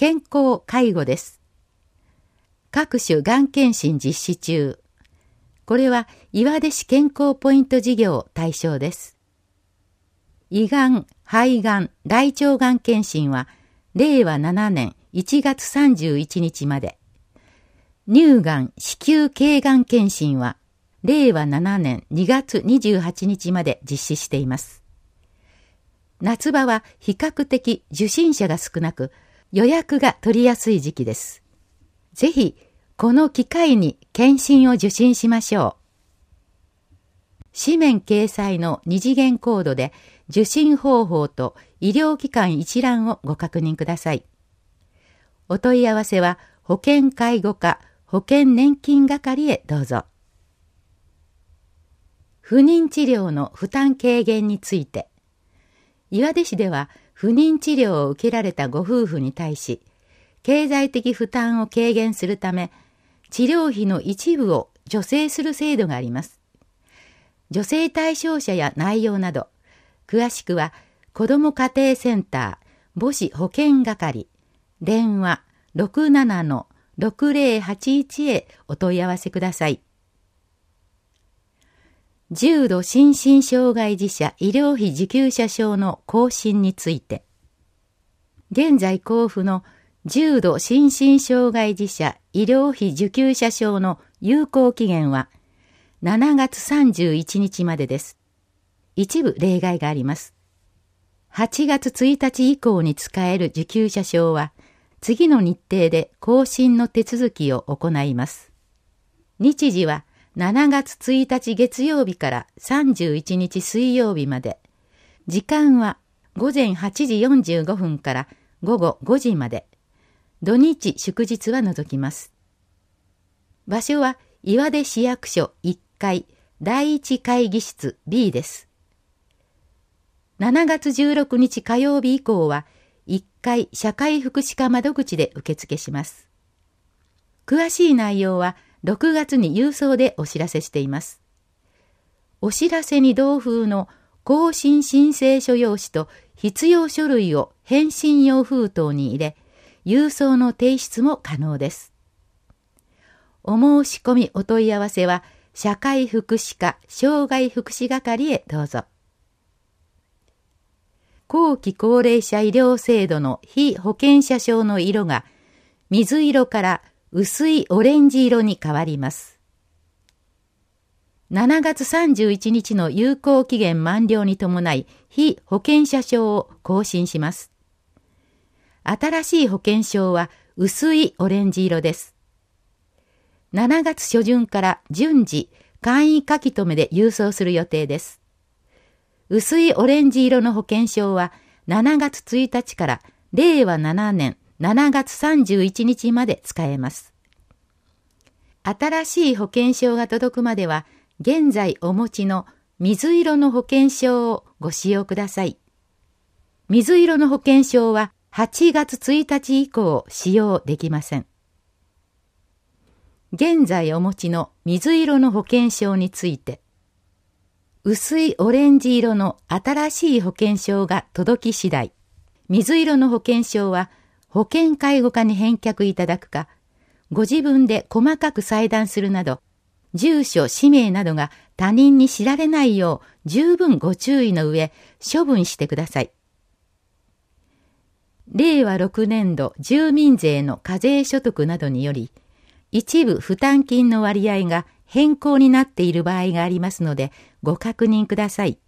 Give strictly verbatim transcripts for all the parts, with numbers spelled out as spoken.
健康介護です。各種がん検診実施中。これは岩出市健康ポイント事業対象です。胃がん、肺がん、大腸がん検診はれいわななねんいちがつさんじゅういちにちまで。乳がん、子宮頸がん検診はれいわななねんにがつにじゅうはちにちまで実施しています。夏場は比較的受診者が少なく、予約が取りやすい時期です。ぜひ、この機会に検診を受診しましょう。紙面掲載の二次元コードで受診方法と医療機関一覧をご確認ください。お問い合わせは保健介護課保険年金係へどうぞ。不妊治療の負担軽減について。岩出市では不妊治療を受けられたご夫婦に対し、経済的負担を軽減するため、治療費の一部を助成する制度があります。助成対象者や内容など、詳しくは子ども家庭センター母子保健係、電話 ろくななのろくぜろはちいち へお問い合わせください。重度心身障害児者医療費受給者証の更新について。現在交付の重度心身障害児者医療費受給者証の有効期限はしちがつさんじゅういちにちまでです。一部例外があります。はちがつついたち以降に使える受給者証は次の日程で更新の手続きを行います。日時はしちがつついたち月曜日からさんじゅういちにち水曜日まで。時間はごぜんはちじよんじゅうごふんからごごごじまで。土日祝日は除きます。場所は岩出市役所いっかいだいいち会議室 ビー です。しちがつじゅうろくにち火曜日以降はいっかい社会福祉課窓口で受付します。詳しい内容はろくがつに郵送でお知らせしています。お知らせに同封の更新申請書用紙と必要書類を返信用封筒に入れ、郵送の提出も可能です。お申し込みお問い合わせは社会福祉課障害福祉係へどうぞ。後期高齢者医療制度の被保険者証の色が水色から薄いオレンジ色に変わります。しちがつさんじゅういちにちの有効期限満了に伴い被保険者証を更新します。新しい保険証は薄いオレンジ色です。しちがつしょじゅんから順次簡易書き留めで郵送する予定です。薄いオレンジ色の保険証はしちがつついたちかられいわななねんしちがつさんじゅういちにちまで使えます。新しい保険証が届くまでは現在お持ちの水色の保険証をご使用ください。水色の保険証ははちがつついたち以降使用できません。現在お持ちの水色の保険証について、薄いオレンジ色の新しい保険証が届き次第、水色の保険証は保険介護課に返却いただくか、ご自分で細かく裁断するなど、住所、氏名などが他人に知られないよう十分ご注意の上、処分してください。れいわろくねんど住民税の課税所得などにより、一部負担金の割合が変更になっている場合がありますので、ご確認ください。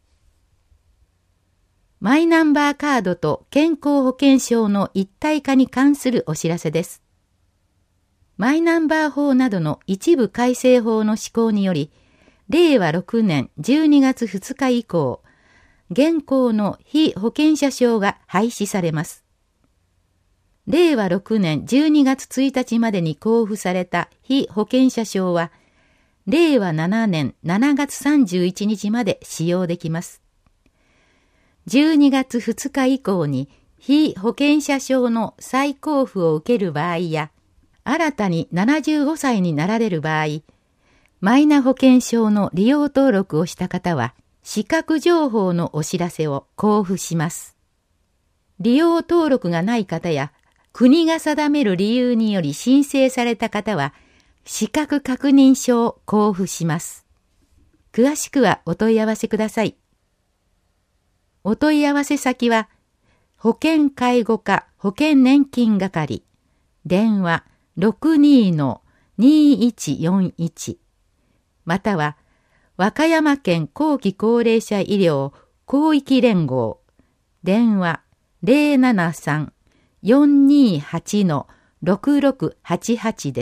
マイナンバーカードと健康保険証の一体化に関するお知らせです。マイナンバー法などの一部改正法の施行により、れいわろくねんじゅうにがつふつか以降、現行の被保険者証が廃止されます。れいわろくねんじゅうにがつついたちまでに交付された被保険者証は、れいわななねんしちがつさんじゅういちにちまで使用できます。じゅうにがつふつか以降に被保険者証の再交付を受ける場合や、新たにななじゅうごさいになられる場合、マイナ保険証の利用登録をした方は、資格情報のお知らせを交付します。利用登録がない方や、 国が定める理由により申請された方は、資格確認書を交付します。詳しくはお問い合わせください。お問い合わせ先は、保険介護課保険年金係、電話 ろくにーのにーいちよんいち、または、和歌山県後期高齢者医療広域連合、電話 ゼロななさん よんにーはち のろくろくはちはち です。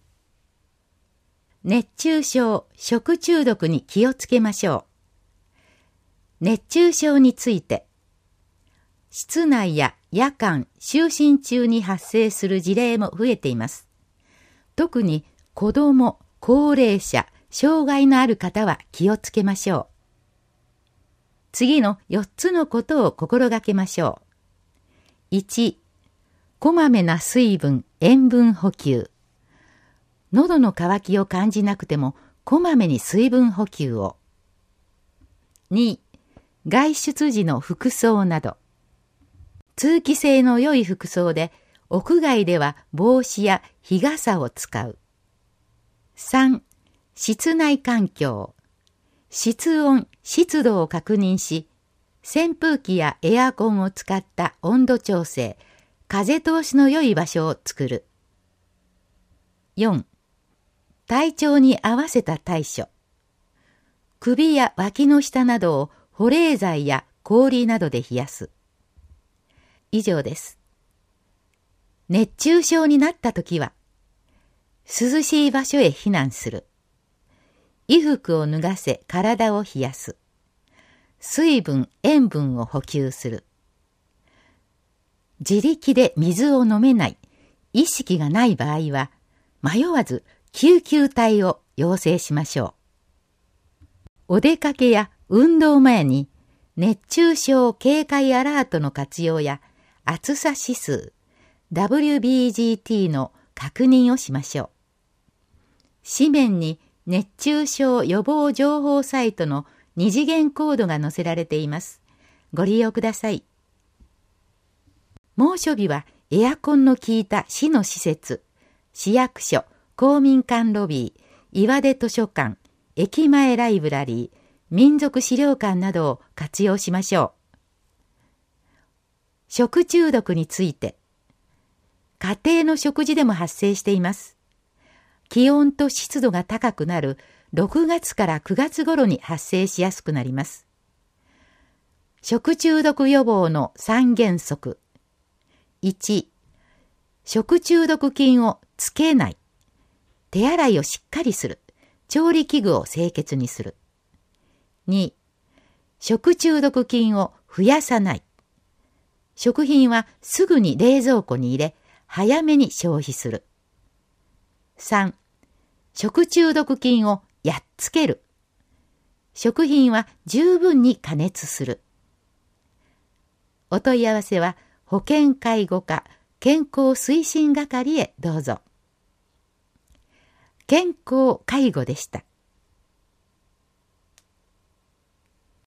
熱中症、食中毒に気をつけましょう。熱中症について、室内や夜間、就寝中に発生する事例も増えています。特に子ども、高齢者、障害のある方は気をつけましょう。次のよっつのことを心がけましょう。いち、こまめな水分、塩分補給。喉の渇きを感じなくても、こまめに水分補給を。に、外出時の服装など。通気性の良い服装で、屋外では帽子や日傘を使う。さん、室内環境。室温、湿度を確認し、扇風機やエアコンを使った温度調整、風通しの良い場所を作る。よん、体調に合わせた対処。首や脇の下などを保冷剤や氷などで冷やす。以上です。熱中症になったときは、涼しい場所へ避難する。衣服を脱がせ体を冷やす。水分、塩分を補給する。自力で水を飲めない、意識がない場合は、迷わず救急隊を要請しましょう。お出かけや運動前に熱中症警戒アラートの活用や暑さ指数 ダブリュービージーティー の確認をしましょう。紙面に熱中症予防情報サイトの二次元コードが載せられています。ご利用ください。猛暑日はエアコンの効いた市の施設、市役所、公民館ロビー、岩出図書館、駅前ライブラリー、民族資料館などを活用しましょう。食中毒について、家庭の食事でも発生しています。気温と湿度が高くなるろくがつからくがつ頃に発生しやすくなります。食中毒予防のさん原則。いち、食中毒菌をつけない。手洗いをしっかりする。調理器具を清潔にする。に、食中毒菌を増やさない。食品はすぐに冷蔵庫に入れ、早めに消費する。さん、食中毒菌をやっつける。食品は十分に加熱する。お問い合わせは保健介護課健康推進係へどうぞ。健康介護でした。